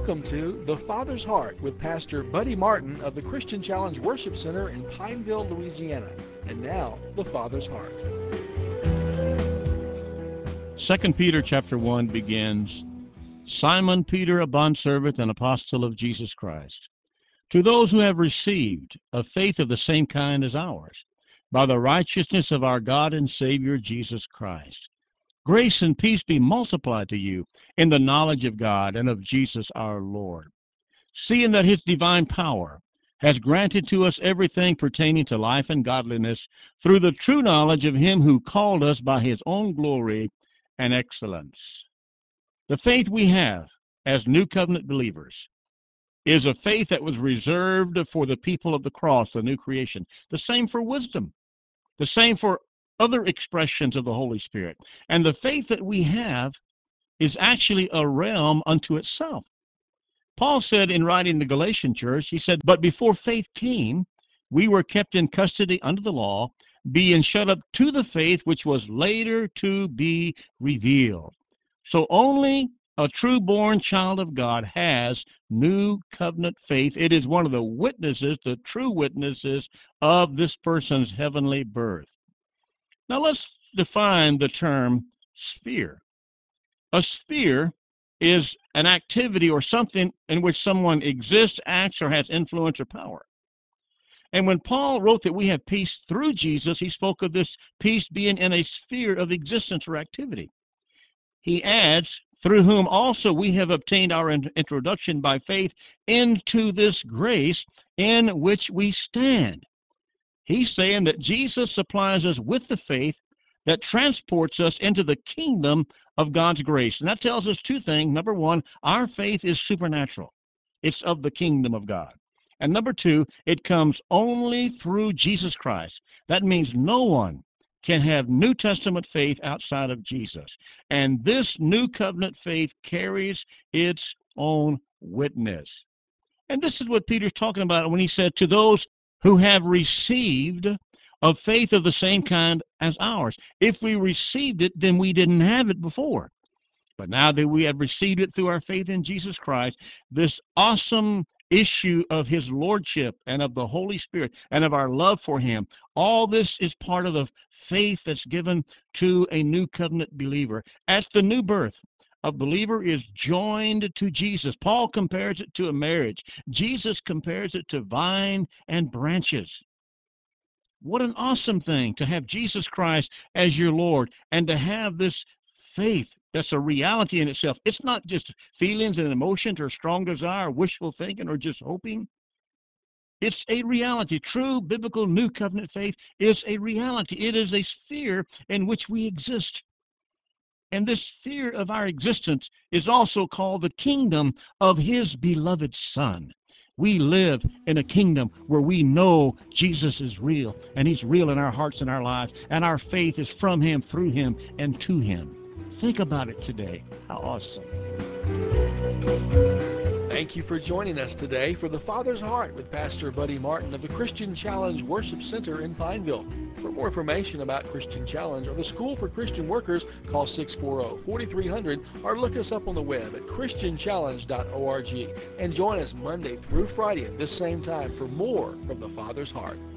Welcome to The Father's Heart with Pastor Buddy Martin of the Christian Challenge Worship Center in Pineville, Louisiana. And now, The Father's Heart. 2 Peter chapter 1 begins, Simon Peter, a bondservant and apostle of Jesus Christ, to those who have received a faith of the same kind as ours, by the righteousness of our God and Savior Jesus Christ. Grace and peace be multiplied to you in the knowledge of God and of Jesus our Lord, seeing that his divine power has granted to us everything pertaining to life and godliness through the true knowledge of him who called us by his own glory and excellence. The faith we have as New Covenant believers is a faith that was reserved for the people of the cross, the new creation. The same for wisdom, the same for other expressions of the Holy Spirit. And the faith that we have is actually a realm unto itself. Paul said in writing the Galatian church, he said, but before faith came, we were kept in custody under the law, being shut up to the faith which was later to be revealed. So only a true-born child of God has new covenant faith. It is one of the witnesses, the true witnesses of this person's heavenly birth. Now let's define the term sphere. A sphere is an activity or something in which someone exists, acts, or has influence or power. And when Paul wrote that we have peace through Jesus, he spoke of this peace being in a sphere of existence or activity. He adds, through whom also we have obtained our introduction by faith into this grace in which we stand. He's saying that Jesus supplies us with the faith that transports us into the kingdom of God's grace. And that tells us two things. Number one, our faith is supernatural. It's of the kingdom of God. And number two, it comes only through Jesus Christ. That means no one can have New Testament faith outside of Jesus. And this new covenant faith carries its own witness. And this is what Peter's talking about when he said, to those who have received a faith of the same kind as ours. If we received it, then we didn't have it before. But now that we have received it through our faith in Jesus Christ, this awesome issue of his lordship and of the Holy Spirit and of our love for him, all this is part of the faith that's given to a new covenant believer. As the new birth, a believer is joined to Jesus. Paul compares it to a marriage. Jesus compares it to vine and branches. What an awesome thing to have Jesus Christ as your Lord and to have this faith that's a reality in itself. It's not just feelings and emotions or strong desire, wishful thinking, or just hoping. It's a reality. True biblical new covenant faith is a reality. It is a sphere in which we exist. And this sphere of our existence is also called the kingdom of his beloved Son. We live in a kingdom where we know Jesus is real, and he's real in our hearts and our lives, and our faith is from him, through him, and to him. Think about it today. How awesome. Thank you for joining us today for The Father's Heart with Pastor Buddy Martin of the Christian Challenge Worship Center in Pineville. For more information about Christian Challenge or the School for Christian Workers, call 640-4300 or look us up on the web at christianchallenge.org. And join us Monday through Friday at this same time for more from The Father's Heart.